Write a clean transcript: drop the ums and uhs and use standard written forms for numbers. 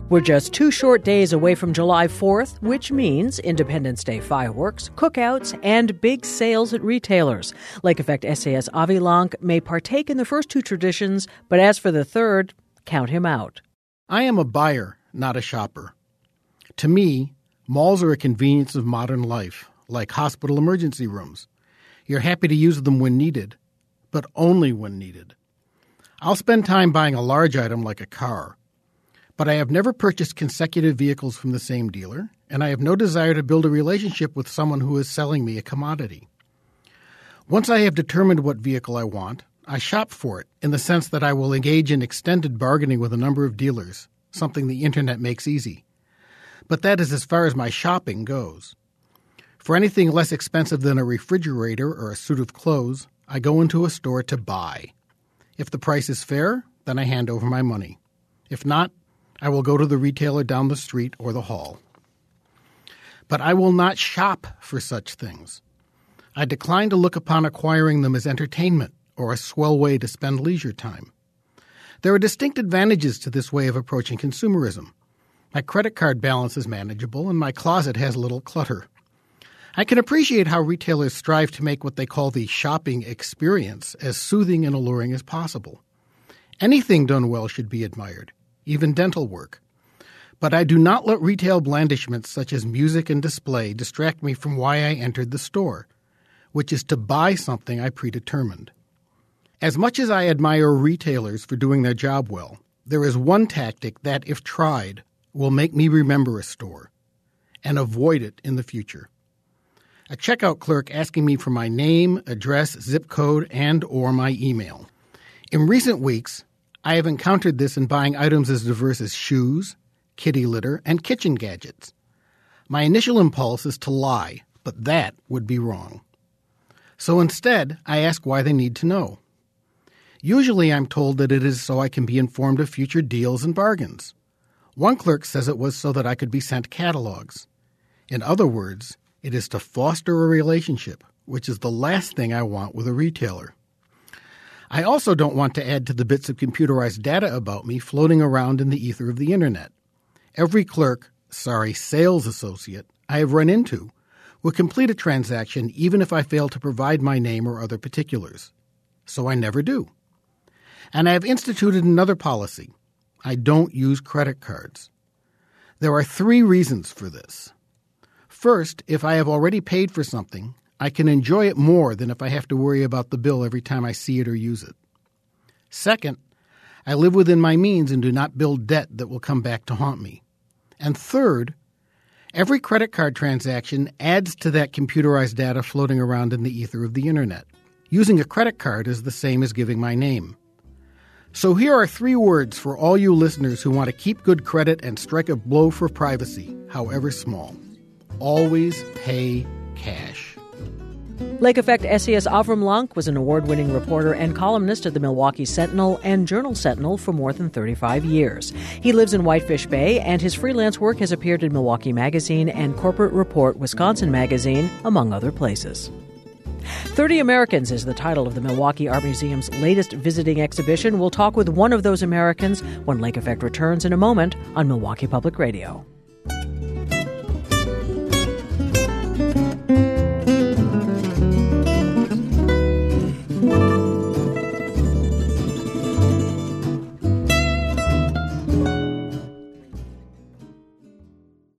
We're just 2 short days away from July 4th, which means Independence Day fireworks, cookouts, and big sales at retailers. Lake Effect SAS Avi Lank may partake in the first 2 traditions, but as for the third, count him out. I am a buyer, not a shopper. To me, malls are a convenience of modern life, like hospital emergency rooms. You're happy to use them when needed, but only when needed. I'll spend time buying a large item like a car, but I have never purchased consecutive vehicles from the same dealer, and I have no desire to build a relationship with someone who is selling me a commodity. Once I have determined what vehicle I want, I shop for it in the sense that I will engage in extended bargaining with a number of dealers, something the internet makes easy. But that is as far as my shopping goes. For anything less expensive than a refrigerator or a suit of clothes, I go into a store to buy. If the price is fair, then I hand over my money. If not, I will go to the retailer down the street or the hall. But I will not shop for such things. I decline to look upon acquiring them as entertainment or a swell way to spend leisure time. There are distinct advantages to this way of approaching consumerism. My credit card balance is manageable and my closet has little clutter. I can appreciate how retailers strive to make what they call the shopping experience as soothing and alluring as possible. Anything done well should be admired, even dental work. But I do not let retail blandishments such as music and display distract me from why I entered the store, which is to buy something I predetermined. As much as I admire retailers for doing their job well, there is one tactic that, if tried, will make me remember a store and avoid it in the future. A checkout clerk asking me for my name, address, zip code, and or my email. In recent weeks, I have encountered this in buying items as diverse as shoes, kitty litter, and kitchen gadgets. My initial impulse is to lie, but that would be wrong. So instead, I ask why they need to know. Usually I'm told that it is so I can be informed of future deals and bargains. One clerk says it was so that I could be sent catalogs. In other words, it is to foster a relationship, which is the last thing I want with a retailer. I also don't want to add to the bits of computerized data about me floating around in the ether of the internet. Every sales associate I have run into will complete a transaction even if I fail to provide my name or other particulars. So I never do. And I have instituted another policy. I don't use credit cards. There are 3 reasons for this. First, if I have already paid for something, I can enjoy it more than if I have to worry about the bill every time I see it or use it. Second, I live within my means and do not build debt that will come back to haunt me. And third, every credit card transaction adds to that computerized data floating around in the ether of the internet. Using a credit card is the same as giving my name. So here are 3 words for all you listeners who want to keep good credit and strike a blow for privacy, however small. Always pay cash. Lake Effect SAS Avram Lank was an award-winning reporter and columnist at the Milwaukee Sentinel and Journal-Sentinel for more than 35 years. He lives in Whitefish Bay, and his freelance work has appeared in Milwaukee Magazine and Corporate Report Wisconsin Magazine, among other places. 30 Americans is the title of the Milwaukee Art Museum's latest visiting exhibition. We'll talk with one of those Americans when Lake Effect returns in a moment on Milwaukee Public Radio.